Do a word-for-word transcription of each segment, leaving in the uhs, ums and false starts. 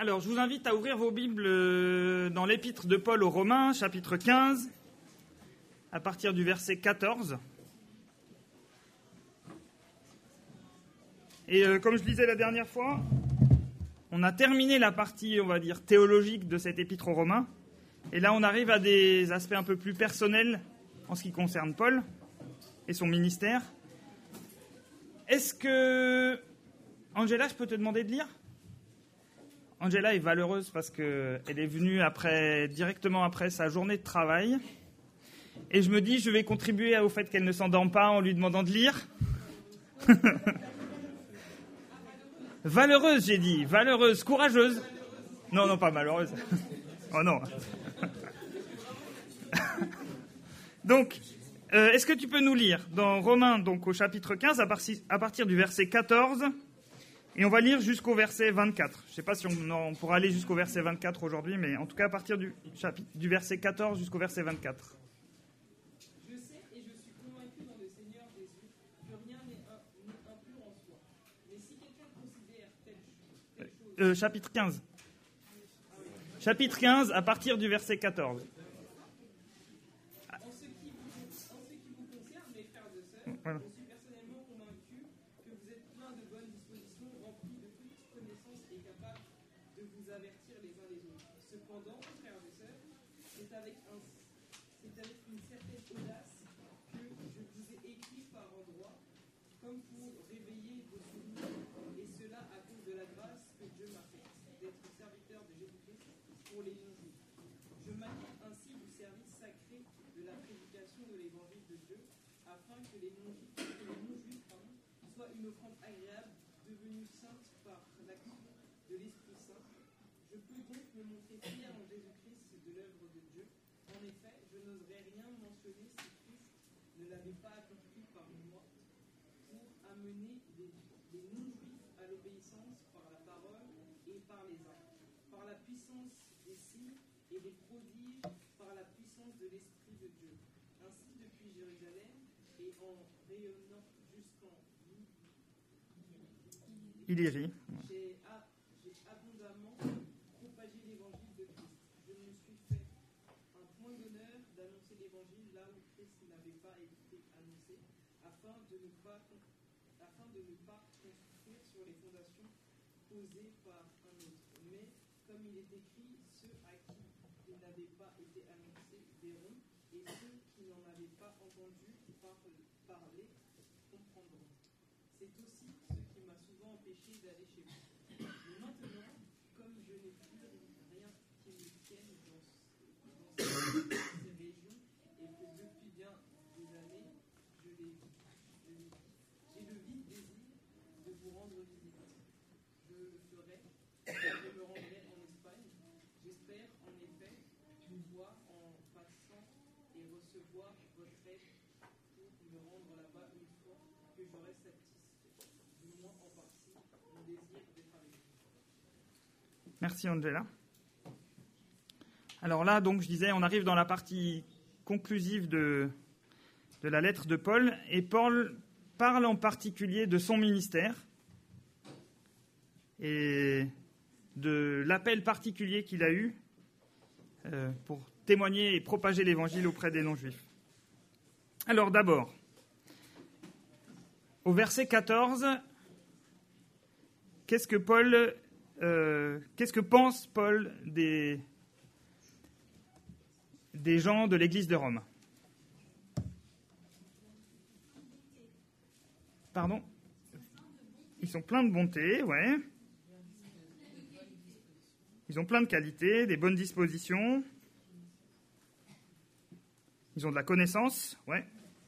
Alors, je vous invite à ouvrir vos Bibles dans l'épître de Paul aux Romains, chapitre quinze, à partir du verset quatorze. Et euh, comme je disais la dernière fois, on a terminé la partie, on va dire, théologique de cette épître aux Romains. Et là, on arrive à des aspects un peu plus personnels en ce qui concerne Paul et son ministère. Est-ce que... Angela, je peux te demander de lire ? Angela est valeureuse parce qu'elle est venue après, directement après sa journée de travail. Et je me dis, je vais contribuer au fait qu'elle ne s'endorme pas en lui demandant de lire. Valeureuse, j'ai dit. Valeureuse, courageuse. Non, non, pas malheureuse. Oh non. Donc, euh, est-ce que tu peux nous lire dans Romains, donc au chapitre quinze, à, par- à partir du verset quatorze, et on va lire jusqu'au verset vingt-quatre. Je ne sais pas si on, on pourra aller jusqu'au verset vingt-quatre aujourd'hui, mais en tout cas à partir du, chapitre, du verset quatorze jusqu'au verset vingt-quatre. Je sais et je suis convaincu dans le Seigneur Jésus que rien n'est impur en soi. Mais si quelqu'un considère telle chose... Euh, chapitre quinze. Chapitre quinze, à partir du verset quatorze. En ce qui vous, en ce qui vous concerne, mes frères et sœurs, Voilà. je suis personnellement convaincu que vous êtes pleins de bonnes dispositions, remplis de toute connaissance et capables de vous avertir les uns les autres. Cependant, frères et sœurs, c'est avec, un, c'est avec une certaine audace que je vous ai écrit par endroits, comme pour réveiller vos souvenirs, et cela à cause de la grâce que Dieu m'a faite, d'être serviteur de Jésus-Christ pour les non-juifs. Je m'acquitte ainsi du service sacré de la prédication de l'évangile de Dieu, afin que les non-juifs, que les non-juifs pardon, soient une offrande agréable, devenue sainte par l'action de l'Esprit Saint. Je peux donc me montrer fier en Jésus-Christ de l'œuvre de Dieu. En effet, je n'oserais rien mentionner si Christ ne l'avait pas accompli par moi pour amener les, les non-juifs à l'obéissance par la parole et par les actes, par la puissance des signes et des prodiges, par la puissance de l'Esprit de Dieu. Ainsi, depuis Jérusalem et en rayonnant jusqu'en Illyrie. j'ai, a- j'ai abondamment propagé l'évangile de Christ. Je me suis fait un point d'honneur d'annoncer l'évangile là où Christ n'avait pas été annoncé, afin de ne pas, afin de ne pas construire sur les fondations posées par un autre. Mais, comme il est écrit, ceux à qui il n'avait pas été annoncé verront, et ceux qui n'en avaient pas entendu par- parler comprendront. C'est aussi ce qui m'a souvent empêché d'aller chez vous. Mais maintenant, comme je n'ai plus rien qui me tienne dans, dans ces, ces régions, et que depuis bien des années, je les, je les- j'ai le vif désir de vous rendre visite. Je le ferai, je me rendrai en Espagne. J'espère en effet vous voir en passant et recevoir votre aide pour me rendre là-bas une fois que j'aurai satisfait, du moins en partie, mon désir d'être avec vous. Merci Angela. Alors là, donc, je disais, on arrive dans la partie conclusive de, de la lettre de Paul, et Paul parle en particulier de son ministère et de l'appel particulier qu'il a eu euh, pour témoigner et propager l'évangile auprès des non-juifs. Alors d'abord, au verset quatorze, qu'est-ce que Paul, euh, qu'est-ce que pense Paul des, des gens de l'Église de Rome ? Pardon ? Ils sont pleins de bonté, ouais. Ils ont plein de qualités, des bonnes dispositions. Ils ont de la connaissance, ouais.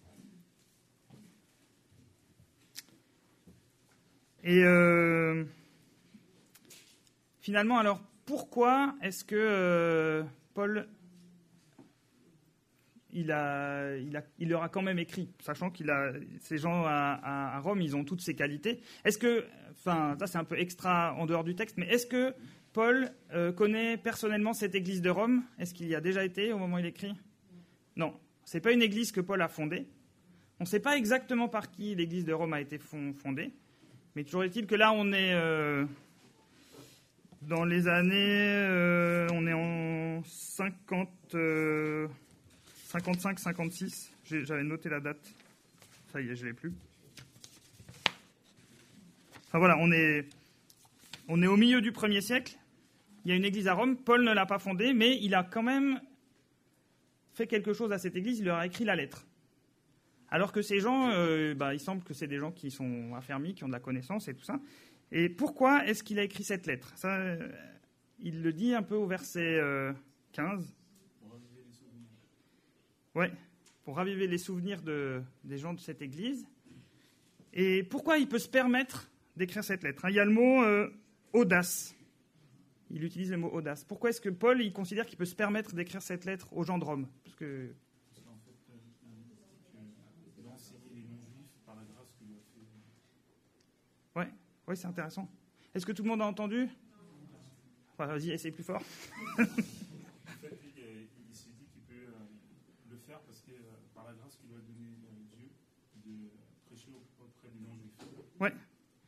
Et euh, finalement, alors, pourquoi est-ce que euh, Paul, il, a, il, a, il leur a quand même écrit, sachant qu'il a ces gens à, à, à Rome, ils ont toutes ces qualités. Est-ce que, enfin, ça c'est un peu extra en dehors du texte, mais est-ce que Paul euh, connaît personnellement cette église de Rome ? Est-ce qu'il y a déjà été au moment où il écrit ? Non, ce n'est pas une église que Paul a fondée. On ne sait pas exactement par qui l'église de Rome a été fondée, mais toujours est-il que là, on est, euh, dans les années, euh, on est en cinquante, euh, cinquante-cinq cinquante-six. J'ai, j'avais noté la date. Ça y est, je ne l'ai plus. Enfin voilà, on est, on est au milieu du premier siècle. Il y a une église à Rome. Paul ne l'a pas fondée, mais il a quand même fait quelque chose à cette église. Il leur a écrit la lettre. Alors que ces gens, euh, bah, il semble que c'est des gens qui sont affermis, qui ont de la connaissance et tout ça. Et pourquoi est-ce qu'il a écrit cette lettre ? Ça, euh, il le dit un peu au verset euh, quinze. Pour raviver les souvenirs. Ouais, pour raviver les souvenirs de, des gens de cette église. Et pourquoi il peut se permettre d'écrire cette lettre ? Il y a le mot euh, audace. Il utilise le mot audace. Pourquoi est-ce que Paul il considère qu'il peut se permettre d'écrire cette lettre aux gens de Rome ? Parce que Parce qu'en fait, euh, euh, d'enseigner les non-juifs par la grâce que lui a fait. ouais, ouais, c'est intéressant. Est-ce que tout le monde a entendu ? Ouais, vas-y, essaye plus fort. En fait, lui, il, il s'est dit qu'il peut euh, le faire parce que euh, par la grâce qu'il lui a donné euh, Dieu de prêcher auprès des non-juifs. Ouais.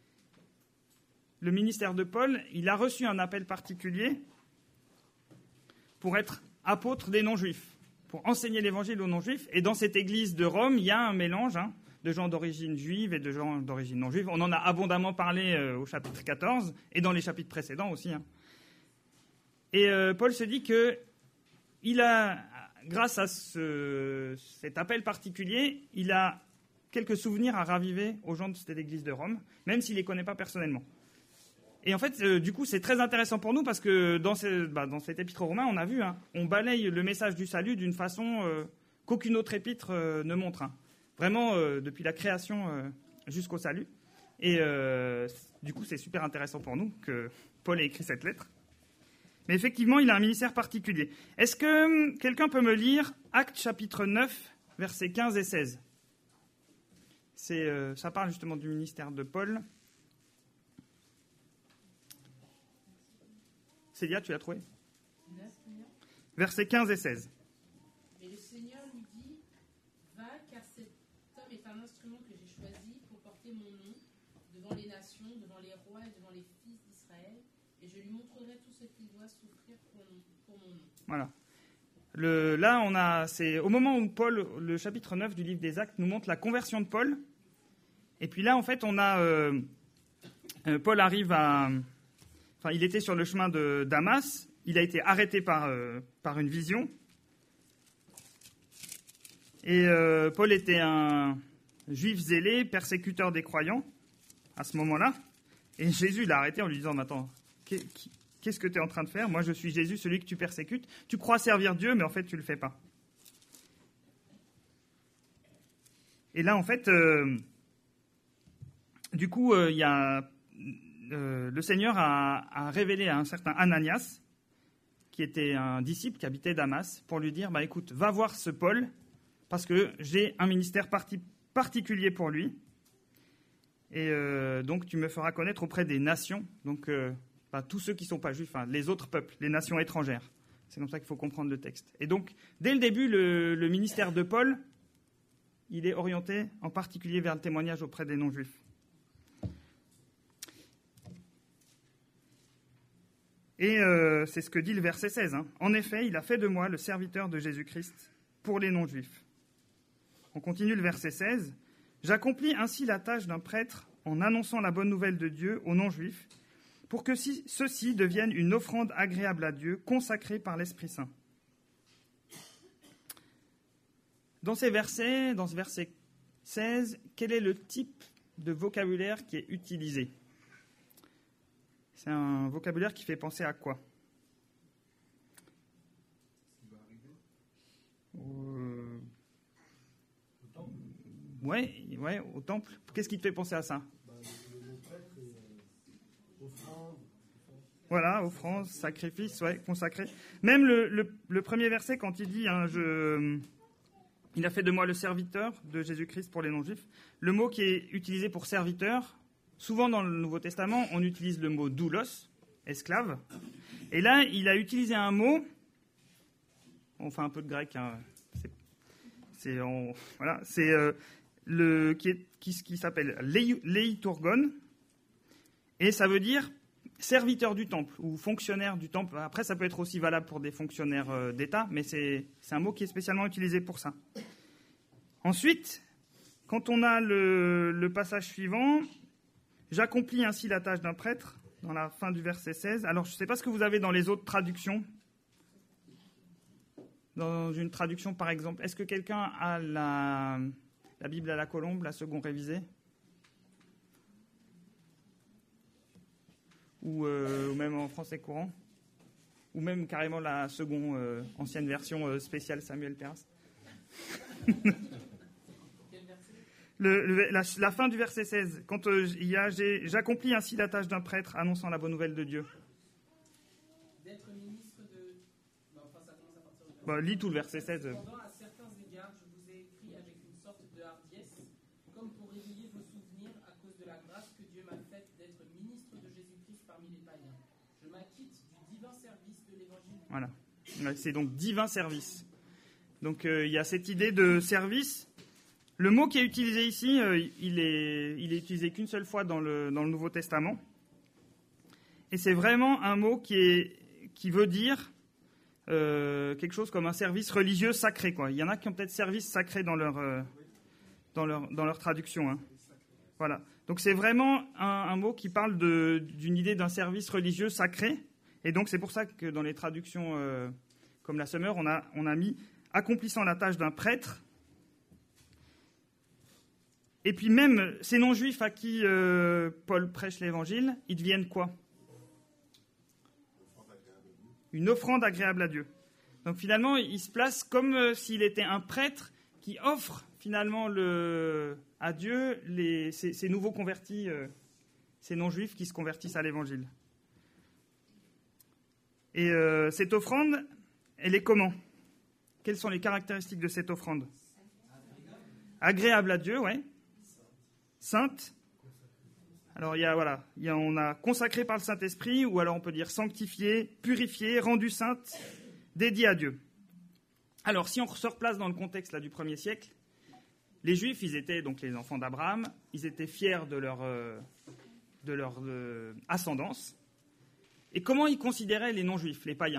Le ministère de Paul, il a reçu un appel particulier pour être apôtre des non-juifs, pour enseigner l'évangile aux non-juifs. Et dans cette église de Rome, il y a un mélange hein, de gens d'origine juive et de gens d'origine non-juive. On en a abondamment parlé euh, au chapitre quatorze et dans les chapitres précédents aussi. Hein. Et euh, Paul se dit que il a, grâce à ce, cet appel particulier, il a quelques souvenirs à raviver aux gens de cette église de Rome, même s'il ne les connaît pas personnellement. Et en fait, euh, du coup, c'est très intéressant pour nous parce que dans, ce, bah, dans cet épître aux Romains, on a vu, hein, on balaye le message du salut d'une façon euh, qu'aucune autre épître euh, ne montre. Hein. Vraiment, euh, depuis la création euh, jusqu'au salut. Et euh, du coup, c'est super intéressant pour nous que Paul ait écrit cette lettre. Mais effectivement, il a un ministère particulier. Est-ce que quelqu'un peut me lire Actes chapitre neuf, versets quinze et seize ? C'est, euh, ça parle justement du ministère de Paul. Célia, tu l'as trouvé ? Versets quinze et seize. Mais le Seigneur lui dit, va, car cet homme est un instrument que j'ai choisi pour porter mon nom devant les nations, devant les rois et devant les fils d'Israël, et je lui montrerai tout ce qu'il doit souffrir pour mon, pour mon nom. Voilà. Le, là, on a, c'est au moment où Paul, le chapitre neuf du livre des Actes, nous montre la conversion de Paul. Et puis là, en fait, on a euh, euh, Paul arrive à... Enfin, il était sur le chemin de Damas. Il a été arrêté par, euh, par une vision. Et euh, Paul était un juif zélé, persécuteur des croyants, à ce moment-là. Et Jésus l'a arrêté en lui disant, « Attends, qu'est-ce que tu es en train de faire ? Moi, je suis Jésus, celui que tu persécutes. Tu crois servir Dieu, mais en fait, tu ne le fais pas. » Et là, en fait, euh, du coup, il euh, y a... Euh, le Seigneur a, a révélé à un certain Ananias, qui était un disciple qui habitait Damas, pour lui dire, bah, écoute, va voir ce Paul, parce que j'ai un ministère parti, particulier pour lui, et euh, donc tu me feras connaître auprès des nations, donc euh, bah, tous ceux qui ne sont pas juifs, hein, les autres peuples, les nations étrangères. C'est comme ça qu'il faut comprendre le texte. Et donc, dès le début, le, le ministère de Paul, il est orienté en particulier vers le témoignage auprès des non-juifs. Et euh, c'est ce que dit le verset seize. Hein. En effet, il a fait de moi le serviteur de Jésus-Christ pour les non-juifs. On continue le verset seize. J'accomplis ainsi la tâche d'un prêtre en annonçant la bonne nouvelle de Dieu aux non-juifs, pour que si, ceux-ci deviennent une offrande agréable à Dieu, consacrée par l'Esprit Saint. Dans ces versets, dans ce verset seize, quel est le type de vocabulaire qui est utilisé ? C'est un vocabulaire qui fait penser à quoi ? euh... Au temple. Ouais, ouais, au temple. Qu'est-ce qui te fait penser à ça ? Bah, le, le prêtre, euh, offrande. Voilà, offrande, sacrifice, ouais, consacré. Même le, le, le premier verset, quand il dit hein, je, il a fait de moi le serviteur de Jésus-Christ pour les non-juifs, le mot qui est utilisé pour serviteur, souvent dans le Nouveau Testament, on utilise le mot doulos, esclave. Et là, il a utilisé un mot, on fait un peu de grec, hein, c'est, c'est, on, voilà, c'est euh, le qui, est, qui, qui s'appelle leiturgon, et ça veut dire serviteur du temple ou fonctionnaire du temple. Après, ça peut être aussi valable pour des fonctionnaires euh, d'État, mais c'est, c'est un mot qui est spécialement utilisé pour ça. Ensuite, quand on a le, le passage suivant, « J'accomplis ainsi la tâche d'un prêtre », dans la fin du verset seize. Alors, je ne sais pas ce que vous avez dans les autres traductions. Dans une traduction, par exemple, est-ce que quelqu'un a la, la Bible à la colombe, la seconde révisée ? Ou, euh, ou même en français courant ? Ou même carrément la seconde euh, ancienne version euh, spéciale Samuel Perras ? Le, le, la, la fin du verset seize, quand euh, il y a j'ai, « J'accomplis ainsi la tâche d'un prêtre annonçant la bonne nouvelle de Dieu ». D'être ministre de... Bah, enfin, ça commence à partir de... Bah, lis tout le verset seize. Cependant, à certains égards, je vous ai écrit avec une sorte de hardiesse, comme pour réveiller vos souvenirs à cause de la grâce que Dieu m'a faite d'être ministre de Jésus-Christ parmi les païens. Je m'acquitte du divin service de l'évangile. Voilà. C'est donc divin service. Donc euh, il y a cette idée de service. Le mot qui est utilisé ici, euh, il est, il est utilisé qu'une seule fois dans le, dans le Nouveau Testament. Et c'est vraiment un mot qui, est, qui veut dire euh, quelque chose comme un service religieux sacré, quoi. Il y en a qui ont peut-être service sacré dans leur, euh, dans leur, dans leur traduction. Hein. Voilà. Donc c'est vraiment un, un mot qui parle de, d'une idée d'un service religieux sacré. Et donc c'est pour ça que dans les traductions euh, comme la Summer, on a, on a mis « accomplissant la tâche d'un prêtre ». Et puis même ces non-juifs à qui euh, Paul prêche l'évangile, ils deviennent quoi ? Une offrande agréable à Dieu. Donc finalement, il se place comme euh, s'il était un prêtre qui offre finalement le, à Dieu les, ces, ces nouveaux convertis, euh, ces non-juifs qui se convertissent à l'évangile. Et euh, cette offrande, elle est comment ? Quelles sont les caractéristiques de cette offrande ? Agréable à Dieu, ouais. Sainte. Alors, il y a, voilà, il y a, on a consacré par le Saint-Esprit, ou alors on peut dire sanctifié, purifié, rendu sainte, dédié à Dieu. Alors, si on se replace dans le contexte là, du premier siècle, les Juifs, ils étaient donc les enfants d'Abraham, ils étaient fiers de leur, euh, de leur euh, ascendance. Et comment ils considéraient les non-juifs, les païens ?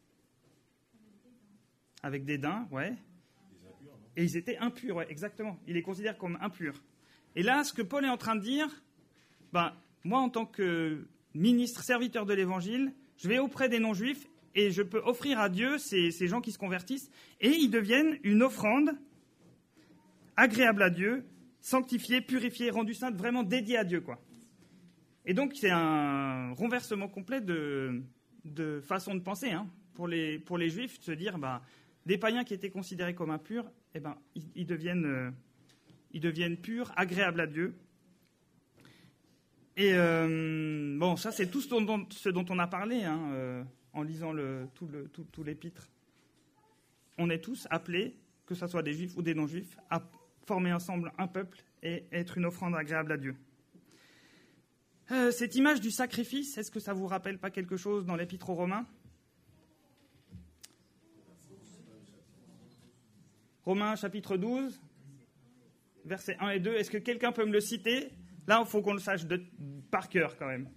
Avec dédain, ouais. Et ils étaient impurs, ouais, exactement. Ils les considèrent comme impurs. Et là, ce que Paul est en train de dire, ben, moi, en tant que ministre, serviteur de l'Évangile, je vais auprès des non-juifs et je peux offrir à Dieu ces, ces gens qui se convertissent et ils deviennent une offrande agréable à Dieu, sanctifiée, purifiée, rendue sainte, vraiment dédiée à Dieu, quoi. Et donc, c'est un renversement complet de, de façon de penser, hein, pour les, pour les Juifs, de se dire, ben, des païens qui étaient considérés comme impurs, eh ben, ils, ils deviennent... Euh, Ils deviennent purs, agréables à Dieu. Et euh, bon, ça, c'est tout ce dont, ce dont on a parlé hein, euh, en lisant le, tout, le, tout, tout l'épître. On est tous appelés, que ce soit des juifs ou des non-juifs, à former ensemble un peuple et être une offrande agréable à Dieu. Euh, cette image du sacrifice, est-ce que ça ne vous rappelle pas quelque chose dans l'épître aux Romains ? Romains chapitre douze. Versets un et deux, est-ce que quelqu'un peut me le citer ? Là, il faut qu'on le sache de, par cœur, quand même.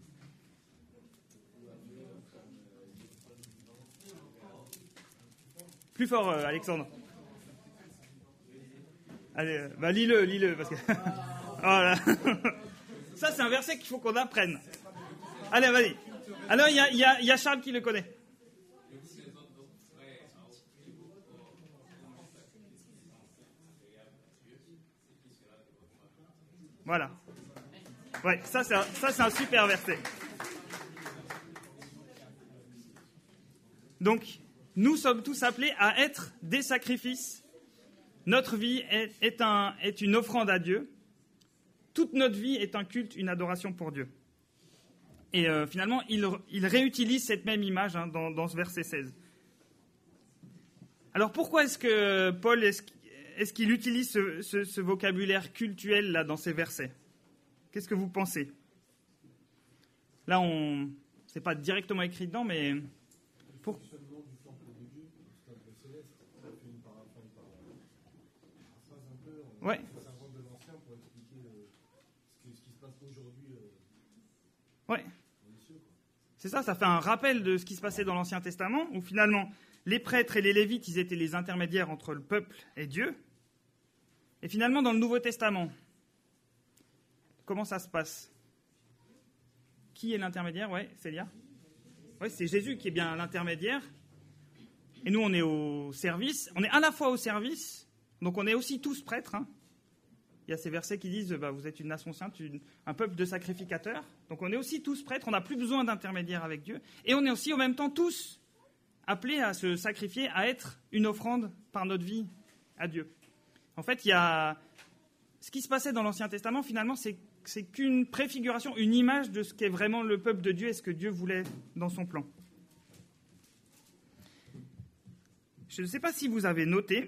Plus fort, euh, Alexandre. Allez, euh, bah, lis-le, lis-le. Parce que... voilà. Ça, c'est un verset qu'il faut qu'on apprenne. Allez, vas-y. Alors, il y a, y a, y a Charles qui le connaît. Voilà. Ouais, ça c'est, un, ça, c'est un super verset. Donc, nous sommes tous appelés à être des sacrifices. Notre vie est, est, un, est une offrande à Dieu. Toute notre vie est un culte, une adoration pour Dieu. Et euh, finalement, il, il réutilise cette même image hein, dans, dans ce verset seize. Alors, pourquoi est-ce que Paul... Est-ce Est-ce qu'il utilise ce, ce, ce vocabulaire cultuel là dans ces versets ? Qu'est-ce que vous pensez ? Là, on, c'est pas directement écrit dedans, mais pour. Ouais. Ouais. C'est ça, ça fait un rappel de ce qui se passait dans l'Ancien Testament, où finalement, les prêtres et les lévites, ils étaient les intermédiaires entre le peuple et Dieu. Et finalement, dans le Nouveau Testament, comment ça se passe? Qui est l'intermédiaire? Oui, Célia? Oui, c'est Jésus qui est bien l'intermédiaire. Et nous, on est au service. On est à la fois au service, donc on est aussi tous prêtres. Hein. Il y a ces versets qui disent bah, vous êtes une nation sainte, une, un peuple de sacrificateurs. Donc on est aussi tous prêtres, on n'a plus besoin d'intermédiaire avec Dieu. Et on est aussi en même temps tous appelés à se sacrifier, à être une offrande par notre vie à Dieu. En fait, il y a ce qui se passait dans l'Ancien Testament, finalement, c'est, c'est qu'une préfiguration, une image de ce qu'est vraiment le peuple de Dieu et ce que Dieu voulait dans son plan. Je ne sais pas si vous avez noté,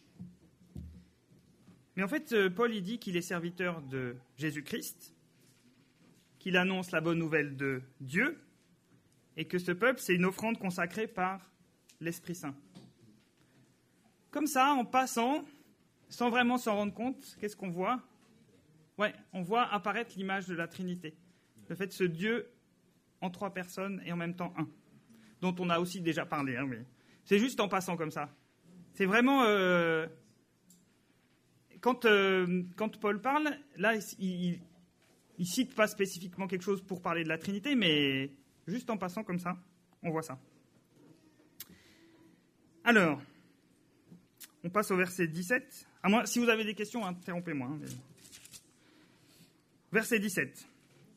mais en fait, Paul il dit qu'il est serviteur de Jésus-Christ, qu'il annonce la bonne nouvelle de Dieu, et que ce peuple, c'est une offrande consacrée par l'Esprit Saint. Comme ça, en passant, sans vraiment s'en rendre compte, qu'est-ce qu'on voit? Ouais, on voit apparaître l'image de la Trinité. Le fait de ce Dieu en trois personnes et en même temps un, dont on a aussi déjà parlé, hein, mais... C'est juste en passant comme ça. C'est vraiment... Euh, quand, euh, quand Paul parle, là, il ne cite pas spécifiquement quelque chose pour parler de la Trinité, mais juste en passant comme ça, on voit ça. Alors, on passe au verset dix-sept. À moins, si vous avez des questions, interrompez-moi. Hein, mais... Verset dix-sept.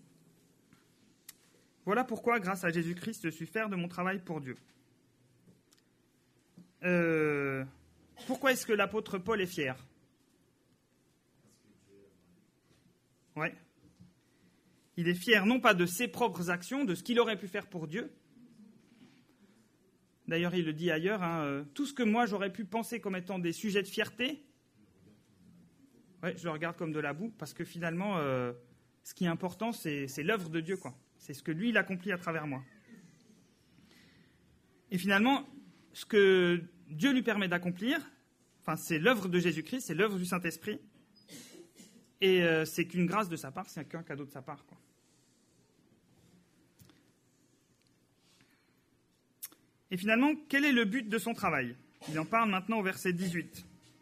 Voilà pourquoi, grâce à Jésus-Christ, je suis fier de mon travail pour Dieu. Euh, pourquoi est-ce que l'apôtre Paul est fier? Ouais. Il est fier non pas de ses propres actions, de ce qu'il aurait pu faire pour Dieu. D'ailleurs, il le dit ailleurs, hein, euh, tout ce que moi j'aurais pu penser comme étant des sujets de fierté, ouais, je le regarde comme de la boue, parce que finalement, euh, ce qui est important, c'est, c'est l'œuvre de Dieu, quoi. C'est ce que lui, il accomplit à travers moi. Et finalement, ce que Dieu lui permet d'accomplir, enfin, c'est l'œuvre de Jésus-Christ, c'est l'œuvre du Saint-Esprit, et euh, c'est qu'une grâce de sa part, c'est qu'un cadeau de sa part, quoi. Et finalement, quel est le but de son travail? Il en parle maintenant au verset dix-huit.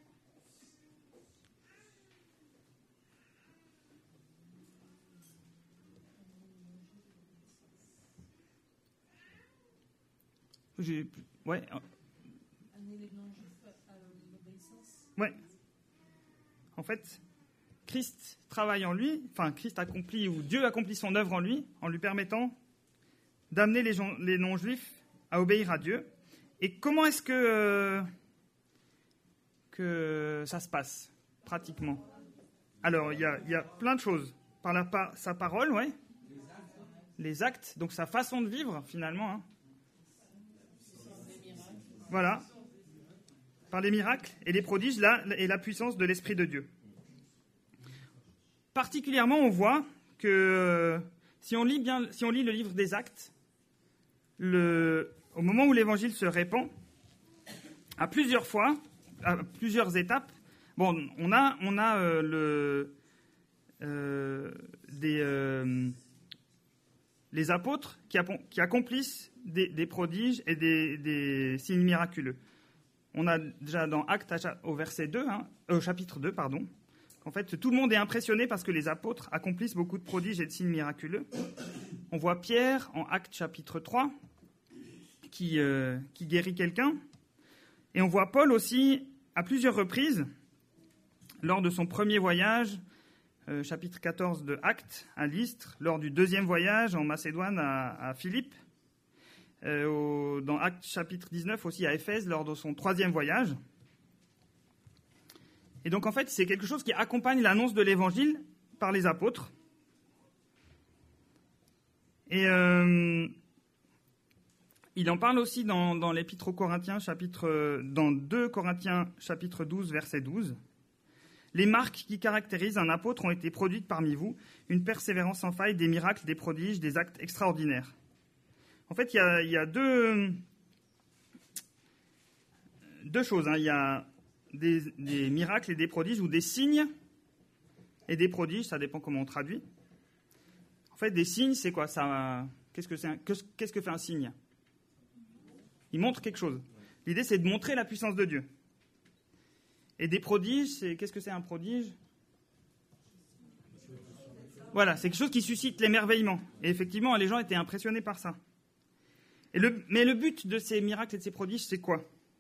J'ai... Ouais. Ouais. En fait, Christ travaille en lui, enfin Christ accomplit, ou Dieu accomplit son œuvre en lui, en lui permettant d'amener les, gens, les non-juifs à obéir à Dieu. Et comment est-ce que, euh, que ça se passe, pratiquement? Alors, il y a, y a plein de choses. Par, la, par sa parole, ouais. Les actes, donc sa façon de vivre, finalement. Hein. Voilà. Par les miracles et les prodiges, là, et la puissance de l'Esprit de Dieu. Particulièrement, on voit que euh, si on lit bien, si on lit le livre des Actes, le, au moment où l'Évangile se répand, à plusieurs fois, à plusieurs étapes, bon, on a, on a euh, le, euh, des, euh, les apôtres qui, qui accomplissent des, des prodiges et des, des signes miraculeux. On a déjà dans Actes au verset deux, hein, au chapitre deux, pardon, qu'en fait tout le monde est impressionné parce que les apôtres accomplissent beaucoup de prodiges et de signes miraculeux. On voit Pierre en Actes chapitre trois qui, euh, qui guérit quelqu'un. Et on voit Paul aussi à plusieurs reprises lors de son premier voyage, euh, chapitre quatorze de Actes à Lystre, lors du deuxième voyage en Macédoine à, à Philippe, euh, au, dans Actes chapitre dix-neuf aussi à Éphèse lors de son troisième voyage. Et donc en fait c'est quelque chose qui accompagne l'annonce de l'Évangile par les apôtres. Et euh, il en parle aussi dans, dans l'Épître aux Corinthiens, chapitre, dans deux Corinthiens, chapitre douze, verset douze. Les marques qui caractérisent un apôtre ont été produites parmi vous, une persévérance sans faille, des miracles, des prodiges, des actes extraordinaires. En fait, il y a, il y a deux, deux choses. Hein. Il y a des, des miracles et des prodiges, ou des signes et des prodiges, ça dépend comment on traduit. En fait, des signes, c'est quoi? Ça, Qu'est-ce que, c'est un, qu'est-ce que fait un signe? Il montre quelque chose. L'idée, c'est de montrer la puissance de Dieu. Et des prodiges, c'est, qu'est-ce que c'est un prodige? Voilà, c'est quelque chose qui suscite l'émerveillement. Et effectivement, les gens étaient impressionnés par ça. Et le, mais le but de ces miracles et de ces prodiges, c'est quoi?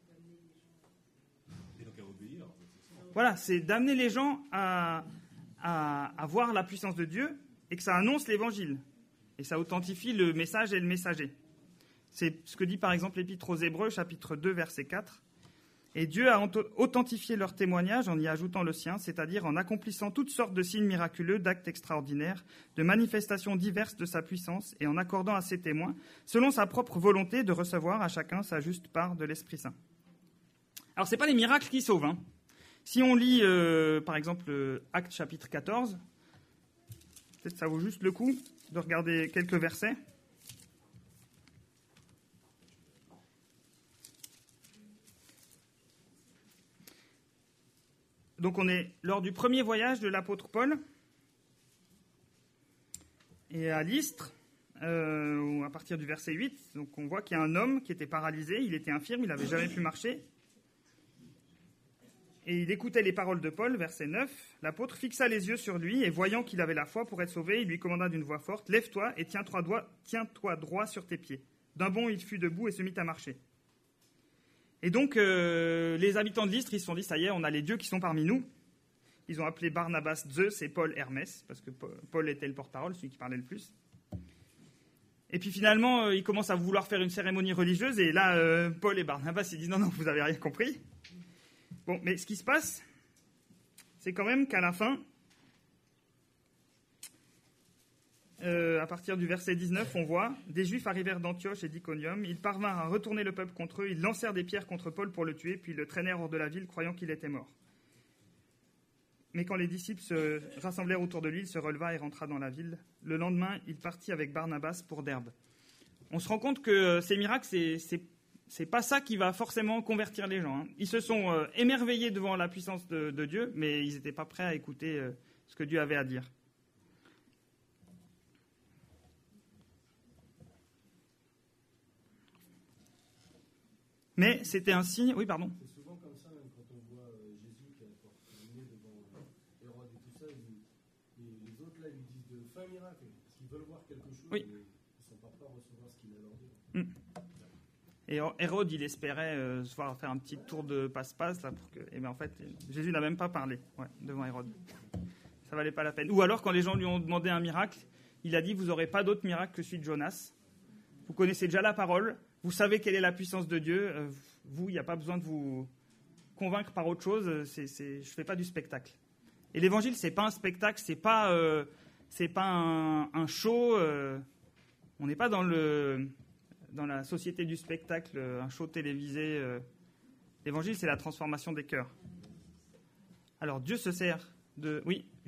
Voilà, c'est d'amener les gens à, à, à voir la puissance de Dieu et que ça annonce l'évangile. Et ça authentifie le message et le messager. C'est ce que dit par exemple l'Épître aux Hébreux, chapitre deux, verset quatre. Et Dieu a authentifié leur témoignage en y ajoutant le sien, c'est-à-dire en accomplissant toutes sortes de signes miraculeux, d'actes extraordinaires, de manifestations diverses de sa puissance, et en accordant à ses témoins, selon sa propre volonté, de recevoir à chacun sa juste part de l'Esprit Saint. Alors, ce n'est pas les miracles qui sauvent. Hein. Si on lit, euh, par exemple, euh, Actes chapitre quatorze, peut-être ça vaut juste le coup de regarder quelques versets. Donc on est lors du premier voyage de l'apôtre Paul, et à Lystre, euh, à partir du verset huit, donc on voit qu'il y a un homme qui était paralysé, il était infirme, il n'avait jamais pu marcher, et il écoutait les paroles de Paul, verset neuf, l'apôtre fixa les yeux sur lui, et voyant qu'il avait la foi pour être sauvé, il lui commanda d'une voix forte, « Lève-toi et tiens-toi droit, tiens-toi droit sur tes pieds. » D'un bond, il fut debout et se mit à marcher. Et donc, euh, les habitants de Lystre, ils se sont dit, ça y est, on a les dieux qui sont parmi nous. Ils ont appelé Barnabas Zeus et Paul Hermès, parce que Paul était le porte-parole, celui qui parlait le plus. Et puis finalement, euh, ils commencent à vouloir faire une cérémonie religieuse, et là, euh, Paul et Barnabas, ils disent, non, non, vous n'avez rien compris. Bon, mais ce qui se passe, c'est quand même qu'à la fin, Euh, à partir du verset dix-neuf, on voit « Des Juifs arrivèrent d'Antioche et d'Iconium. Ils parvinrent à retourner le peuple contre eux. Ils lancèrent des pierres contre Paul pour le tuer, puis le traînèrent hors de la ville, croyant qu'il était mort. Mais quand les disciples se rassemblèrent autour de lui, il se releva et rentra dans la ville. Le lendemain, il partit avec Barnabas pour Derbe. » On se rend compte que ces miracles, c'est, c'est, c'est pas ça qui va forcément convertir les gens. Hein. Ils se sont euh, émerveillés devant la puissance de, de Dieu, mais ils n'étaient pas prêts à écouter euh, ce que Dieu avait à dire. Mais c'était un signe... Oui, pardon. C'est souvent comme ça, même quand on voit euh, Jésus qui a porté devant euh, Hérode et tout ça, il, et les autres là, ils lui disent de faire un miracle, parce qu'ils veulent voir quelque chose, oui. Et ils ne sont pas prêts à recevoir ce qu'il a leur dit. Mm. Et Hérode, il espérait euh, se voir faire un petit tour de passe-passe, là, pour que... Et bien en fait, Jésus n'a même pas parlé ouais, devant Hérode. Ça valait pas la peine. Ou alors, quand les gens lui ont demandé un miracle, il a dit, vous n'aurez pas d'autre miracle que celui de Jonas. Vous connaissez déjà la parole. Vous savez quelle est la puissance de Dieu. Euh, vous, il n'y a pas besoin de vous convaincre par autre chose. C'est, c'est, je ne fais pas du spectacle. Et l'évangile, ce n'est pas un spectacle, ce n'est pas, euh, c'est pas un, un show. Euh, on n'est pas dans, le, dans la société du spectacle, un show télévisé. Euh. L'évangile, c'est la transformation des cœurs. Alors, Dieu se sert de... Oui, Jude ?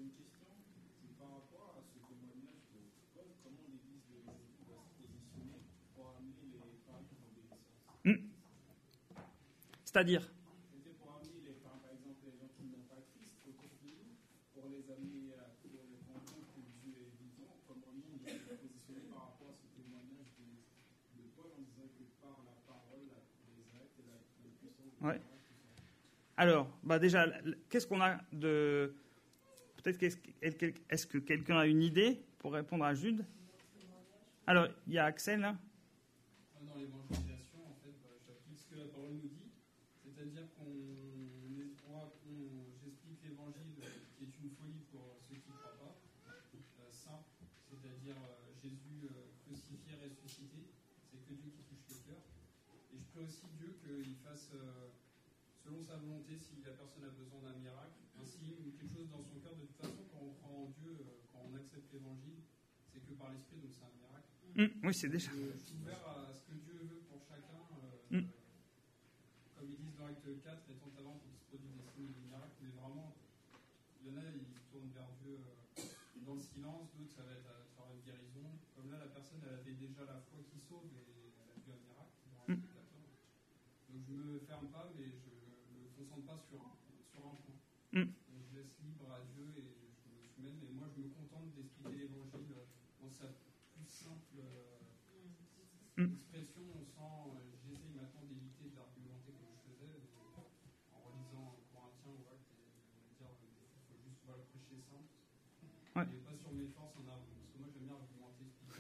C'est-à-dire C'était pour amener, les, par exemple, les gens qui n'ont pas Christ autour de nous, pour les amener à pour les rendre compte que Dieu est vivant, comment lui il est positionné par rapport à ce témoignage de, de Paul en disant que par la parole, la, les actes et la, la puissance de ouais. Alors, bah déjà, qu'est-ce qu'on a de... Peut-être qu'est-ce, est-ce que quelqu'un a une idée pour répondre à Jude? Alors, il y a Axel, là. Dans l'évangélisation, en fait, bah, j'applique ce que la parole nous dit. C'est-à-dire qu'on, on, on, j'explique l'évangile qui est une folie pour ceux qui ne croient pas, euh, simple, c'est-à-dire euh, Jésus euh, crucifié, ressuscité, c'est que Dieu qui touche le cœur. Et je prie aussi Dieu qu'il fasse, euh, selon sa volonté, si la personne a besoin d'un miracle, un signe ou quelque chose dans son cœur. De toute façon, quand on croit en Dieu, euh, quand on accepte l'évangile, c'est que par l'Esprit, donc c'est un miracle. Mmh, oui, c'est déjà. Je, je suis ouvert à ce que Dieu veut pour chacun. Euh, mmh. Comme ils disent dans l'acte quatre, les temps avant pour qu'ils se produisent des signes et des miracles, mais vraiment, il y en a, ils se tournent vers Dieu euh, dans le silence, d'autres, ça va être à travers une guérison. Comme là, la personne, elle avait déjà la foi qui sauve et elle a vu un miracle. Mmh. Donc je ne me ferme pas, mais je ne me concentre pas sur un, sur un point. Mmh. Donc, je laisse libre à Dieu et je me soumets, mais moi, je me contente d'expliquer l'évangile dans sa plus toute simple euh, Mm. expression, sans. Euh, J'essaye maintenant d'éviter d'argumenter comme je faisais, de- en relisant Corinthiens ou actes, et de me dire il faut juste voilà, prêcher simple. Ouais. Et pas sur mes forces en avant. Parce que moi j'aime bien argumenter, expliquer.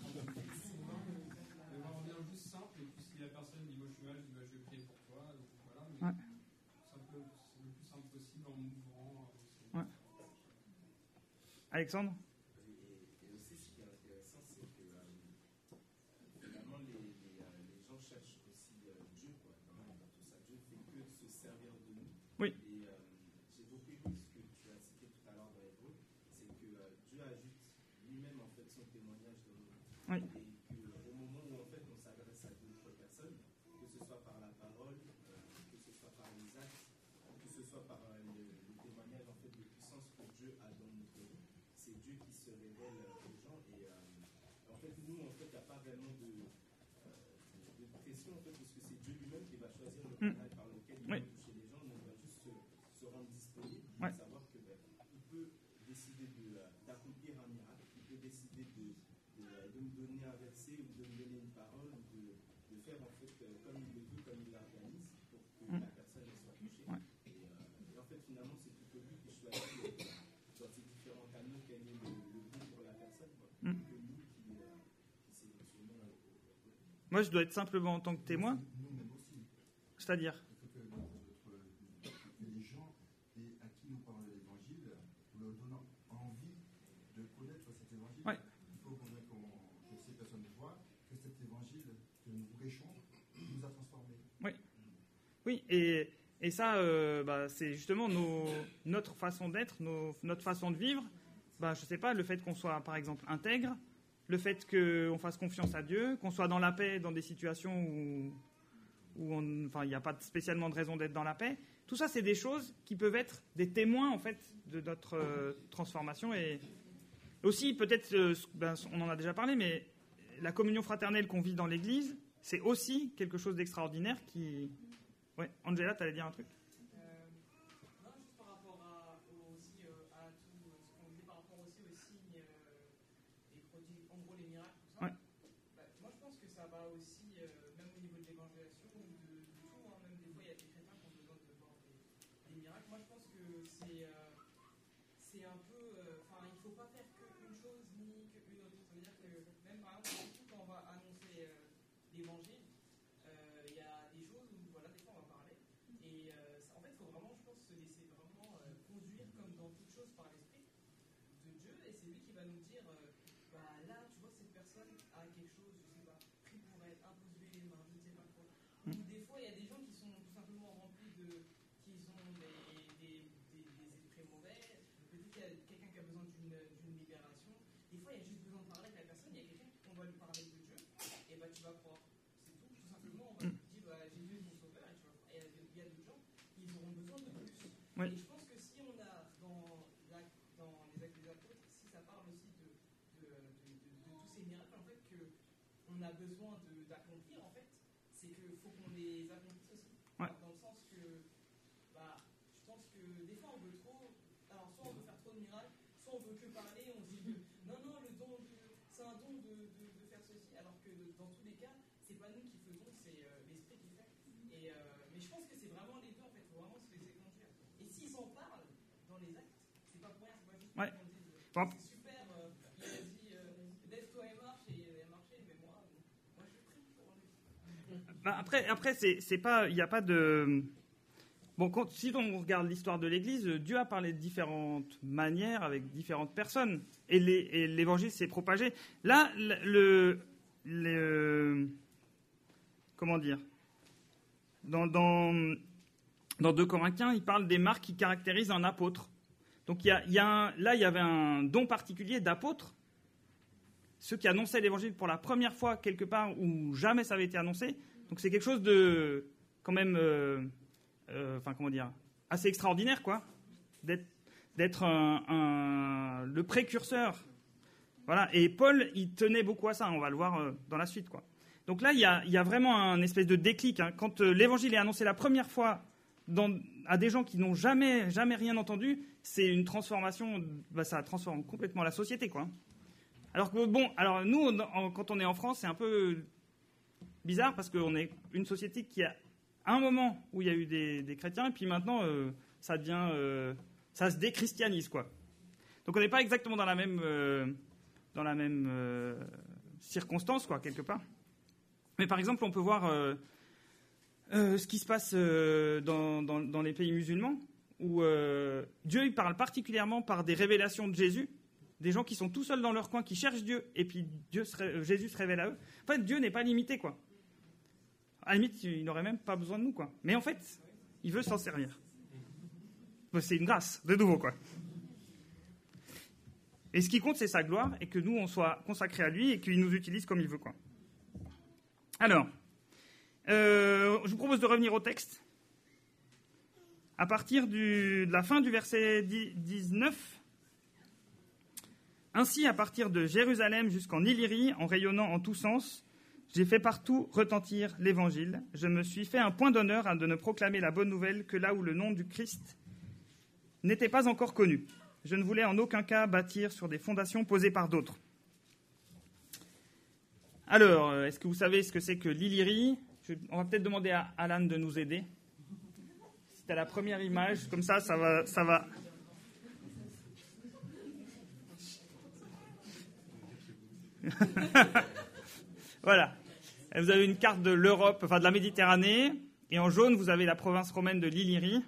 Mais on revient juste simple, et puis si la personne dit moi je suis mal, je dis bah, je vais prier pour toi. Donc, voilà, mais Ouais. simple, c'est le plus simple possible en m'ouvrant. euh, Ouais. Alexandre? Et, et aussi, ce qui est intéressant, c'est que euh, finalement, les, les, euh, les gens cherchent aussi euh, Dieu, quoi, dans, dans tout ça. Dieu fait que de se servir de nous. Oui. Et euh, j'ai beaucoup aimé ce que tu as cité tout à l'heure dans Hébreu, c'est que euh, Dieu ajoute lui-même en fait son témoignage dans nous. Oui. Et qu'au moment où en fait on s'adresse à d'autres personnes, que ce soit par la parole, euh, que ce soit par les actes, que ce soit par euh, le, le témoignage en fait de puissance que Dieu a dans notre vie, c'est Dieu qui se révèle aux gens. Et euh, en fait, nous, en fait, il n'y a pas vraiment de, euh, de pression, en fait, parce que c'est Dieu lui-même qui va choisir le Mm. canal par lequel il Oui. va toucher les gens. Donc, on va juste se, se rendre disponible, Ouais. savoir que ben, il peut décider de, euh, d'accomplir un miracle, il peut décider de, de, de me donner un verset ou de me donner une parole, ou de, de faire en fait euh, comme il le veut, comme il l'organise, pour que Mm. la personne elle soit touchée. Ouais. Et, euh, et en fait, finalement, c'est plutôt lui qui choisit euh, dans ces différents canaux quel est le, le bon pour la personne, quoi. Mm. Que nous qui, euh, qui sélectionnons. euh, Moi, je dois être simplement en tant que témoin. Nous-mêmes aussi. C'est-à-dire? Il faut que, notre, que les gens et à qui nous parle l'évangile, nous leur donnons envie de connaître cet évangile. Ouais. Il faut qu'on, qu'on, que ces personnes voient que cet évangile que nous prêchons nous a transformés. Oui, et, et ça, euh, bah, c'est justement nos, notre façon d'être, nos- notre façon de vivre. Bah, je sais pas, le fait qu'on soit, par exemple, intègre, le fait qu'on fasse confiance à Dieu, qu'on soit dans la paix dans des situations où, où on- enfin, il n'y a pas spécialement de raison d'être dans la paix. Tout ça, c'est des choses qui peuvent être des témoins, en fait, de notre euh, transformation. Et aussi, peut-être, euh, ben, on en a déjà parlé, mais la communion fraternelle qu'on vit dans l'Église, c'est aussi quelque chose d'extraordinaire qui... Ouais, Angela, tu allais dire un truc? Euh, non, juste par rapport à, au- aussi euh, à tout euh, ce qu'on dit par rapport aussi aux signes euh, et prodiges, en gros les miracles, tout ça. Ouais. Bah, moi, je pense que ça va aussi, euh, même au niveau de l'évangélisation ou de, de tout, hein, même des fois, il y a des chrétiens qui ont besoin de voir des, des miracles. Moi, je pense que c'est euh, c'est un peu, enfin, il ne faut pas faire qu'une chose ni qu'une autre. C'est-à-dire que même par exemple, surtout quand on va annoncer euh, l'évangile, euh, il y a des choses où, voilà, des fois on va parler. Et euh, ça- en fait, il faut vraiment, je pense, se laisser vraiment euh, conduire comme dans toute chose par l'esprit de Dieu. Et c'est lui qui va nous dire, euh, bah là, tu vois, cette personne a quelque chose, je sais pas, pris pour elle, imposé les mains, je ne sais pas quoi. Ou des fois, il y a des gens qui sont tout simplement remplis de, qui ont des, des, des, des esprits mauvais. Peut-être qu'il y a quelqu'un qui a besoin d'une d'une libération. Des fois, il y a juste besoin de parler avec la personne. Il y a quelqu'un qu'on va lui parler de Dieu. Et bah, tu vas croire. C'est tout. Tout simplement, on va te dire, bah, Jésus est mon sauveur. Et tu vas croire. Et il y a d'autres gens qui auront besoin de plus. Oui. Et je pense que si on a dans, la, dans les actes des apôtres, si ça parle aussi de, de, de, de, de tous ces miracles, en fait, qu'on a besoin de- d'accomplir, en fait, c'est qu'il faut qu'on les accomplisse aussi. Ouais. Dans le sens que, bah, je pense que des fois on veut trop, alors soit on veut faire trop de miracles, soit on veut que parler, on se dit que non, non, le don de, c'est un don de, de, de faire ceci, alors que dans tous les cas, c'est pas nous qui faisons, c'est euh, l'esprit qui fait. Et, euh, mais je pense que c'est vraiment les deux, en fait, il faut vraiment se laisser conduire. Et s'ils en parlent dans les actes, c'est pas pour rien, c'est pas juste pour Ouais. qu'on dise euh, Bon. c'est super, euh, il a dit euh, lève-toi et marche, et il a marché, mais moi, euh, moi je prie pour lui. Bah, après, après c'est, c'est pas, il n'y a pas de. Bon, quand, si on regarde l'histoire de l'Église, Dieu a parlé de différentes manières avec différentes personnes, et, les, et l'Évangile s'est propagé. Là, le, le comment dire, dans, dans, dans deux Corinthiens, il parle des marques qui caractérisent un apôtre. Donc, il y a, il y a un, là, il y avait un don particulier d'apôtre. Ceux qui annonçaient l'évangile pour la première fois quelque part où jamais ça avait été annoncé. Donc c'est quelque chose de quand même, euh, euh, enfin comment dire, assez extraordinaire quoi, d'être, d'être un, un, le précurseur. Voilà. Et Paul, il tenait beaucoup à ça. On va le voir euh, dans la suite quoi. Donc là, il y a, il y a vraiment un espèce de déclic hein. Quand euh, l'évangile est annoncé la première fois dans, à des gens qui n'ont jamais, jamais rien entendu, c'est une transformation. Bah, ça transforme complètement la société quoi. Alors que bon, alors nous, on- en- quand on est en France, c'est un peu bizarre parce qu'on est une société qui a un moment où il y a eu des, des chrétiens et puis maintenant euh, ça devient, euh, ça se déchristianise quoi. Donc on n'est pas exactement dans la même, euh, dans la même euh, circonstance quoi quelque part. Mais par exemple, on peut voir euh, euh, ce qui se passe euh, dans, dans, dans les pays musulmans où euh, Dieu il parle particulièrement par des révélations de Jésus. Des gens qui sont tout seuls dans leur coin, qui cherchent Dieu, et puis Dieu se ré... Jésus se révèle à eux. En fait, Dieu n'est pas limité, quoi. À la limite, il n'aurait même pas besoin de nous, quoi. Mais en fait, il veut s'en servir. C'est une grâce, de nouveau, quoi. Et ce qui compte, c'est sa gloire, et que nous, on soit consacrés à lui, et qu'il nous utilise comme il veut, quoi. Alors, euh, je vous propose de revenir au texte. À partir du... de la fin du verset dix-neuf... Ainsi, à partir de Jérusalem jusqu'en Illyrie, en rayonnant en tous sens, j'ai fait partout retentir l'Évangile. Je me suis fait un point d'honneur à de ne proclamer la bonne nouvelle que là où le nom du Christ n'était pas encore connu. Je ne voulais en aucun cas bâtir sur des fondations posées par d'autres. Alors, est-ce que vous savez ce que c'est que l'Illyrie ? Je... On va peut-être demander à Alan de nous aider. C'était la première image, comme ça, ça va... Ça va... Voilà. Vous avez une carte de l'Europe, enfin de la Méditerranée, et en jaune, vous avez la province romaine de l'Illyrie.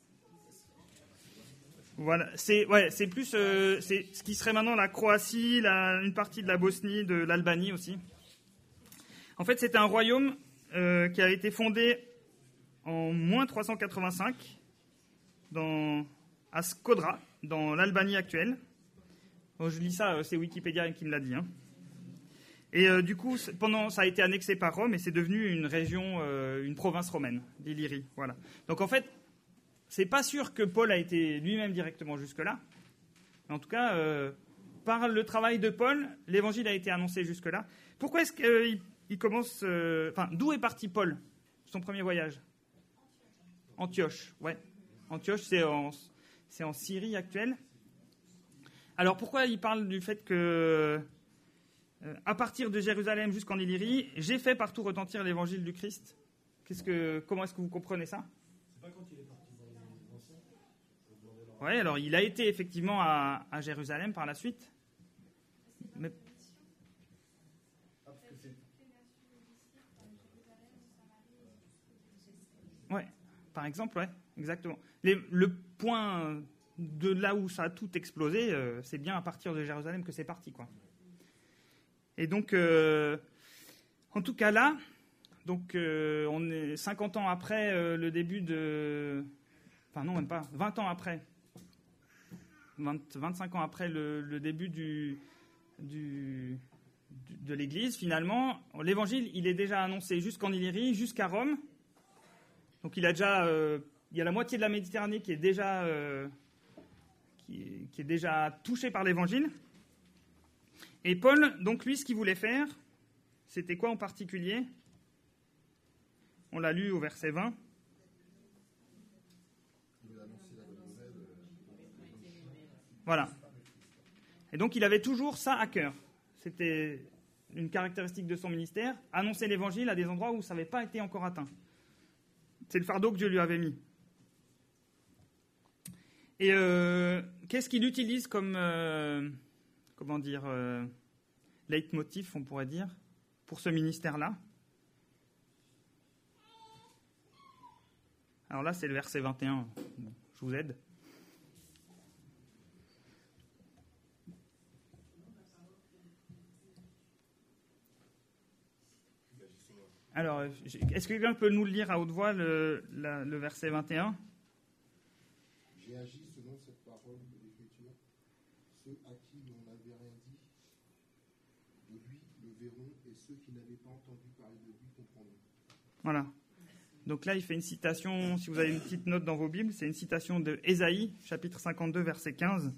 Voilà. C'est, ouais, c'est plus euh, c'est ce qui serait maintenant la Croatie, la, une partie de la Bosnie, de l'Albanie aussi. En fait, c'était un royaume euh, qui a été fondé en moins trois cent quatre-vingt-cinq dans, à Skodra, dans l'Albanie actuelle. Bon, je lis ça, c'est Wikipédia qui me l'a dit. Hein. Et euh, du coup, pendant, ça a été annexé par Rome et c'est devenu une région, euh, une province romaine, l'Illyrie. Voilà. Donc en fait, c'est pas sûr que Paul a été lui-même directement jusque-là. Mais en tout cas, euh, par le travail de Paul, l'évangile a été annoncé jusque-là. Pourquoi est-ce qu'il euh, il commence... Euh, enfin, d'où est parti Paul, son premier voyage ? Antioche, ouais. Antioche, c'est en, c'est en Syrie actuelle. Alors pourquoi il parle du fait que... Euh, à partir de Jérusalem jusqu'en Illyrie, j'ai fait partout retentir l'évangile du Christ. Qu'est-ce que, comment est-ce que vous comprenez ça ? C'est pas quand il est parti dans les anciens. Oui, alors il a été effectivement à, à Jérusalem par la suite. Mais... Ah, parce que c'est... Ouais, par exemple, ouais, exactement. Les, le point de là où ça a tout explosé, euh, c'est bien à partir de Jérusalem que c'est parti, quoi. Et donc, euh, en tout cas là, donc euh, on est cinquante ans après euh, le début de... Enfin non, même pas, vingt ans après, vingt, vingt-cinq ans après le, le début du, du, du, de l'Église, finalement, l'évangile, il est déjà annoncé jusqu'en Illyrie, jusqu'à Rome. Donc il a déjà... Euh, il y a la moitié de la Méditerranée qui est déjà, euh, qui est, qui est déjà touchée par l'évangile. Et Paul, donc lui, ce qu'il voulait faire, c'était quoi en particulier ? On l'a lu au verset vingt. Voilà. Et donc il avait toujours ça à cœur. C'était une caractéristique de son ministère, annoncer l'évangile à des endroits où ça n'avait pas été encore atteint. C'est le fardeau que Dieu lui avait mis. Et euh, qu'est-ce qu'il utilise comme... Euh, comment dire, euh, leitmotiv, on pourrait dire, pour ce ministère-là. Alors là, c'est le verset vingt et un. Bon, je vous aide. Alors, est-ce que quelqu'un peut nous le lire à haute voix, le, la, le verset vingt et un ? J'ai agi selon cette parole de l'Écriture. Ceux à qui l'on n'avait rien dit de lui le verront, et ceux qui n'avaient pas entendu parler de lui comprendront. Voilà. Donc là, il fait une citation, si vous avez une petite note dans vos Bibles, c'est une citation de Ésaïe, chapitre cinquante-deux, verset quinze.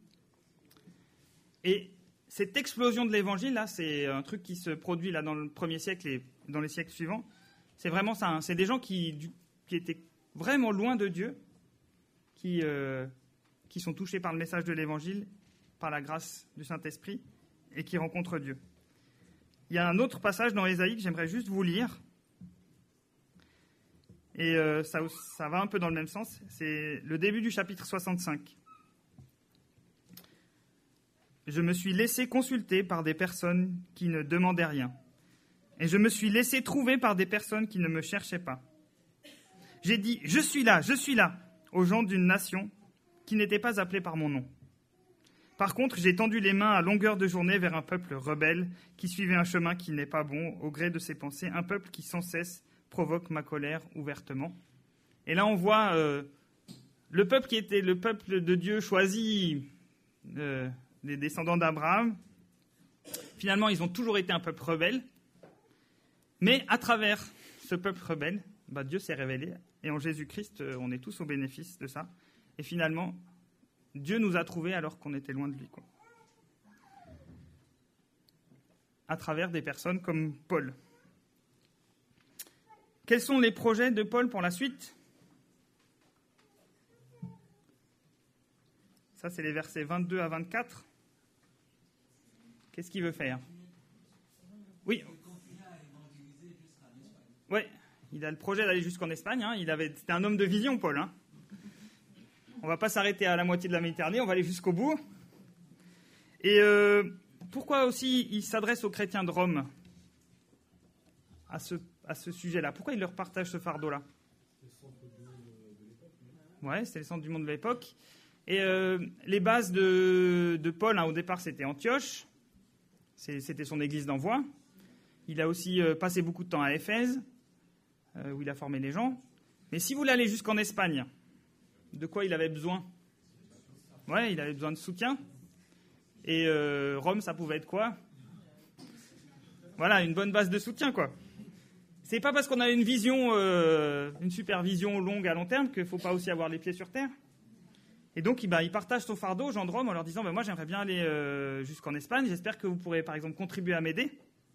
Et cette explosion de l'évangile, là, c'est un truc qui se produit là dans le premier siècle et dans les siècles suivants. C'est vraiment ça. Hein. C'est des gens qui, du, qui étaient vraiment loin de Dieu, qui, euh, qui sont touchés par le message de l'évangile, par la grâce du Saint-Esprit, et qui rencontre Dieu. Il y a un autre passage dans Ésaïe que j'aimerais juste vous lire. Et euh, ça, ça va un peu dans le même sens. C'est le début du chapitre soixante-cinq. « Je me suis laissé consulter par des personnes qui ne demandaient rien. Et je me suis laissé trouver par des personnes qui ne me cherchaient pas. J'ai dit, je suis là, je suis là, aux gens d'une nation qui n'était pas appelée par mon nom. Par contre, j'ai tendu les mains à longueur de journée vers un peuple rebelle qui suivait un chemin qui n'est pas bon au gré de ses pensées, un peuple qui sans cesse provoque ma colère ouvertement. » Et là, on voit euh, le peuple qui était le peuple de Dieu choisi, euh, les descendants d'Abraham. Finalement, ils ont toujours été un peuple rebelle. Mais à travers ce peuple rebelle, bah, Dieu s'est révélé. Et en Jésus-Christ, euh, on est tous au bénéfice de ça. Et finalement, Dieu nous a trouvés alors qu'on était loin de lui, quoi. À travers des personnes comme Paul. Quels sont les projets de Paul pour la suite ? Ça, c'est les versets vingt-deux à vingt-quatre. Qu'est-ce qu'il veut faire ? Oui. Oui, il a le projet d'aller jusqu'en Espagne. Hein. Il avait, c'était un homme de vision, Paul. Hein. On ne va pas s'arrêter à la moitié de la Méditerranée, on va aller jusqu'au bout. Et euh, pourquoi aussi il s'adresse aux chrétiens de Rome à ce, à ce sujet-là ? Pourquoi il leur partage ce fardeau-là ? Ouais, c'était le centre du monde de l'époque. Et euh, les bases de, de Paul, hein, au départ, c'était Antioche. C'est, c'était son église d'envoi. Il a aussi euh, passé beaucoup de temps à Éphèse, euh, où il a formé les gens. Mais si vous voulez aller jusqu'en Espagne, de quoi il avait besoin ? Ouais, il avait besoin de soutien. Et euh, Rome, ça pouvait être quoi ? Voilà, une bonne base de soutien, quoi. C'est pas parce qu'on a une vision, euh, une super vision longue à long terme qu'il ne faut pas aussi avoir les pieds sur terre. Et donc, il, bah, il partage son fardeau aux gens de Rome en leur disant bah, « Moi, j'aimerais bien aller euh, jusqu'en Espagne. J'espère que vous pourrez, par exemple, contribuer à m'aider. »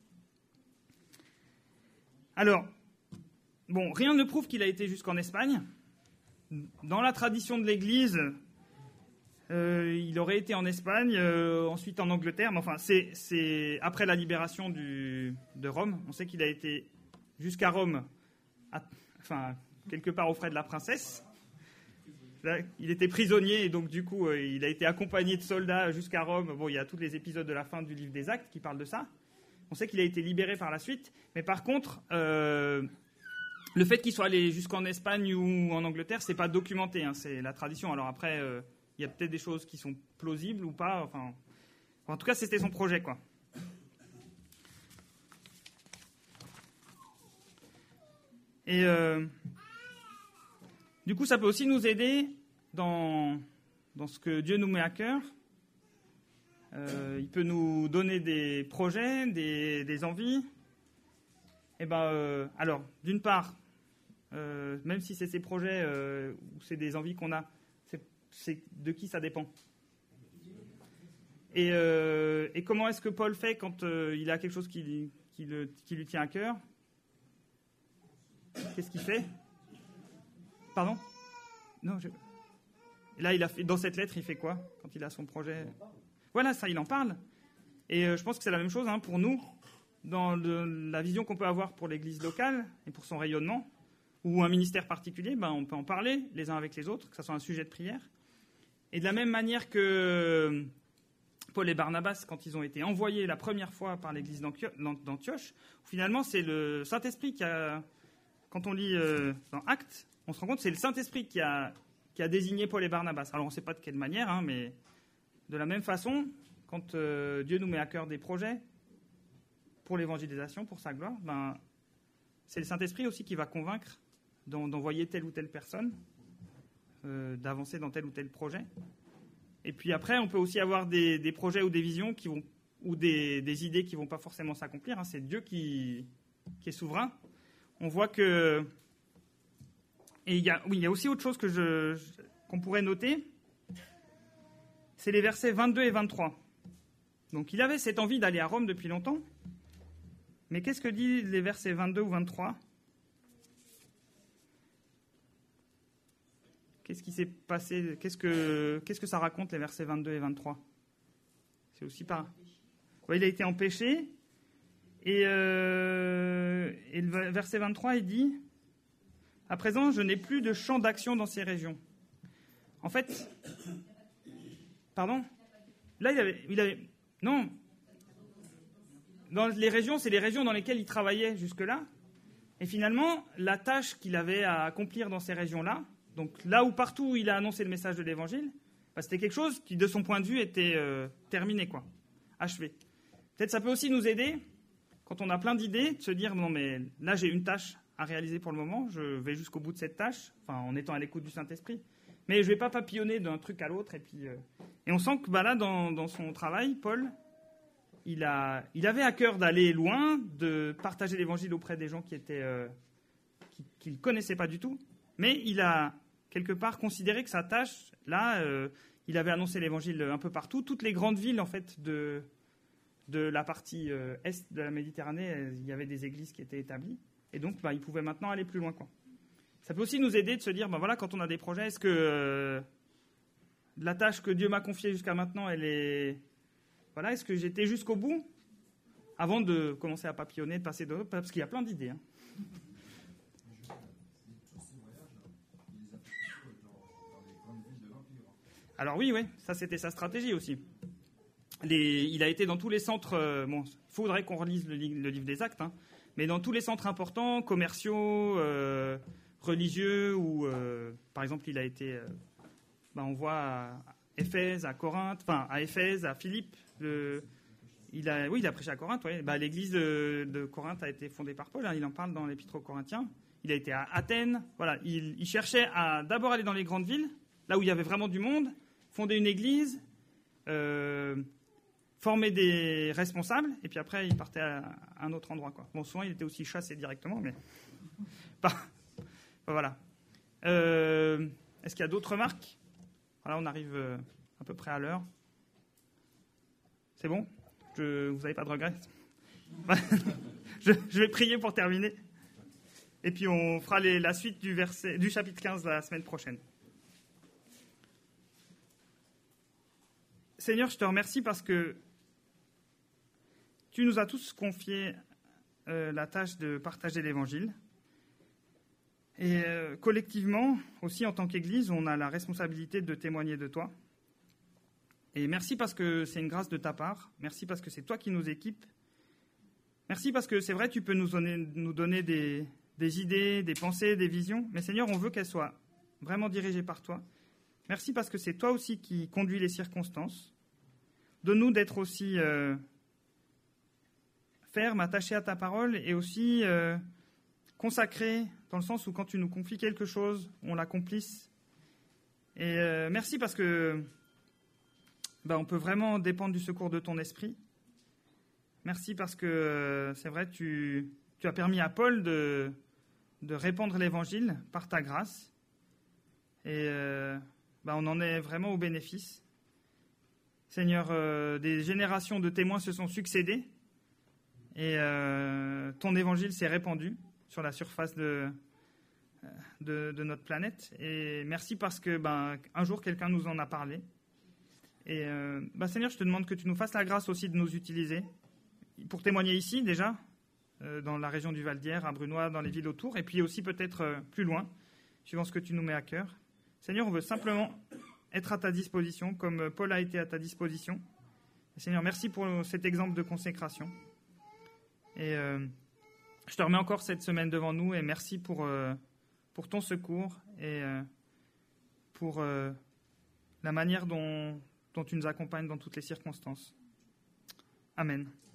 Alors, bon, rien ne prouve qu'il a été jusqu'en Espagne. Dans la tradition de l'Église, euh, il aurait été en Espagne, euh, ensuite en Angleterre. Mais enfin, c'est, c'est après la libération du, de Rome. On sait qu'il a été jusqu'à Rome, à, enfin, quelque part aux frais de la princesse. Là, il était prisonnier et donc du coup, euh, il a été accompagné de soldats jusqu'à Rome. Bon, il y a tous les épisodes de la fin du livre des Actes qui parlent de ça. On sait qu'il a été libéré par la suite. Mais par contre, euh, le fait qu'il soit allé jusqu'en Espagne ou en Angleterre, c'est pas documenté. Hein, c'est la tradition. Alors après, euh, il y a peut-être des choses qui sont plausibles ou pas. Enfin, en tout cas, c'était son projet, quoi. Et euh, du coup, ça peut aussi nous aider dans, dans ce que Dieu nous met à cœur. Euh, il peut nous donner des projets, des, des envies. Et ben, euh, alors, d'une part, euh, même si c'est ces projets euh, ou c'est des envies qu'on a, c'est, c'est de qui ça dépend. Et, euh, et comment est-ce que Paul fait quand euh, il a quelque chose qui, qui, le, qui lui tient à cœur ? Qu'est-ce qu'il fait ? Pardon ? Non, je... Là, il a fait, dans cette lettre, il fait quoi quand il a son projet ? Voilà, ça, il en parle. Et euh, je pense que c'est la même chose hein, pour nous, dans le, la vision qu'on peut avoir pour l'Église locale et pour son rayonnement, ou un ministère particulier, ben, on peut en parler les uns avec les autres, que ce soit un sujet de prière. Et de la même manière que Paul et Barnabas, quand ils ont été envoyés la première fois par l'Église d'Antioche, finalement, c'est le Saint-Esprit qui a... Quand on lit euh, dans Actes, on se rend compte que c'est le Saint-Esprit qui a, qui a désigné Paul et Barnabas. Alors, on ne sait pas de quelle manière, hein, mais de la même façon, quand euh, Dieu nous met à cœur des projets pour l'évangélisation, pour sa gloire, ben, c'est le Saint-Esprit aussi qui va convaincre d'en, d'envoyer telle ou telle personne, euh, d'avancer dans tel ou tel projet. Et puis après, on peut aussi avoir des, des projets ou des visions qui vont, ou des, des idées qui ne vont pas forcément s'accomplir. Hein. C'est Dieu qui, qui est souverain. On voit que... Et il y a, oui, il y a aussi autre chose que je, je, qu'on pourrait noter. C'est les versets vingt-deux et vingt-trois. Donc, il avait cette envie d'aller à Rome depuis longtemps. Mais qu'est-ce que disent les versets vingt-deux ou vingt-trois ? Qu'est-ce qui s'est passé ? Qu'est-ce que, qu'est-ce que ça raconte, les versets vingt-deux et vingt-trois ? C'est aussi pas... Ouais, il a été empêché. Et, euh, et le verset vingt-trois, il dit « À présent, je n'ai plus de champ d'action dans ces régions. » En fait, pardon ? Là, il avait, il avait... Non. Dans les régions, c'est les régions dans lesquelles il travaillait jusque-là. Et finalement, la tâche qu'il avait à accomplir dans ces régions-là, donc là où partout il a annoncé le message de l'Évangile, bah, c'était quelque chose qui, de son point de vue, était euh, terminé, quoi, achevé. Peut-être ça peut aussi nous aider, quand on a plein d'idées, de se dire « Non, mais là, j'ai une tâche à réaliser pour le moment, je vais jusqu'au bout de cette tâche, enfin, en étant à l'écoute du Saint-Esprit. Mais je ne vais pas papillonner d'un truc à l'autre. » Et puis, euh... et on sent que bah, là, dans, dans son travail, Paul, il, a, il avait à cœur d'aller loin, de partager l'Évangile auprès des gens qui étaient, euh, qui, qui ne le connaissaient pas du tout. Mais il a quelque part considéré que sa tâche, là, euh, il avait annoncé l'Évangile un peu partout. Toutes les grandes villes, en fait, de, de la partie euh, est de la Méditerranée, euh, il y avait des églises qui étaient établies. Et donc, bah, il pouvait maintenant aller plus loin, quoi. Ça peut aussi nous aider de se dire, ben voilà, quand on a des projets, est-ce que euh, la tâche que Dieu m'a confiée jusqu'à maintenant, elle est, voilà, est-ce que j'étais jusqu'au bout avant de commencer à papillonner, de passer d'autres, parce qu'il y a plein d'idées. Hein. Alors oui, oui, ça c'était sa stratégie aussi. Les, il a été dans tous les centres. Euh, bon, il faudrait qu'on relise le, le livre des Actes, hein, mais dans tous les centres importants, commerciaux. Euh, religieux, ou euh, par exemple il a été, euh, bah, on voit à Éphèse, à Corinthe, enfin à Éphèse, à Philippe, le, il a, oui il a prêché à Corinthe, ouais. Bah, l'église de, de Corinthe a été fondée par Paul, hein, il en parle dans l'Épître aux Corinthiens, il a été à Athènes, voilà, il, il cherchait à d'abord aller dans les grandes villes, là où il y avait vraiment du monde, fonder une église, euh, former des responsables, et puis après il partait à, à un autre endroit, quoi. Bon, souvent il était aussi chassé directement, mais pas... Voilà. Euh, est-ce qu'il y a d'autres remarques ? Voilà, on arrive euh, à peu près à l'heure. C'est bon ? je, Vous n'avez pas de regrets ? je, je vais prier pour terminer. Et puis on fera les, la suite du, verset, du chapitre quinze la semaine prochaine. Seigneur, je te remercie parce que tu nous as tous confié euh, la tâche de partager l'Évangile. Et euh, collectivement, aussi en tant qu'Église, on a la responsabilité de témoigner de toi. Et merci parce que c'est une grâce de ta part. Merci parce que c'est toi qui nous équipes. Merci parce que c'est vrai, tu peux nous donner, nous donner des, des idées, des pensées, des visions. Mais Seigneur, on veut qu'elles soient vraiment dirigées par toi. Merci parce que c'est toi aussi qui conduis les circonstances. Donne-nous d'être aussi euh, ferme, attaché à ta parole et aussi... Euh, consacré, dans le sens où quand tu nous confies quelque chose, on l'accomplisse. Et euh, merci parce que bah, on peut vraiment dépendre du secours de ton esprit. Merci parce que euh, c'est vrai, tu, tu as permis à Paul de, de répandre l'Évangile par ta grâce. Et euh, bah, on en est vraiment au bénéfice. Seigneur, euh, des générations de témoins se sont succédées et euh, ton Évangile s'est répandu sur la surface de, de, de notre planète. Et merci parce que ben, un jour, quelqu'un nous en a parlé. Et euh, ben, Seigneur, je te demande que tu nous fasses la grâce aussi de nous utiliser pour témoigner ici, déjà, euh, dans la région du Val d'Hier, à Brunois, dans les villes autour, et puis aussi peut-être euh, plus loin, suivant ce que tu nous mets à cœur. Seigneur, on veut simplement être à ta disposition, comme Paul a été à ta disposition. Et Seigneur, merci pour cet exemple de consécration. Et... Euh, Je te remets encore cette semaine devant nous et merci pour, euh, pour ton secours et euh, pour euh, la manière dont, dont tu nous accompagnes dans toutes les circonstances. Amen.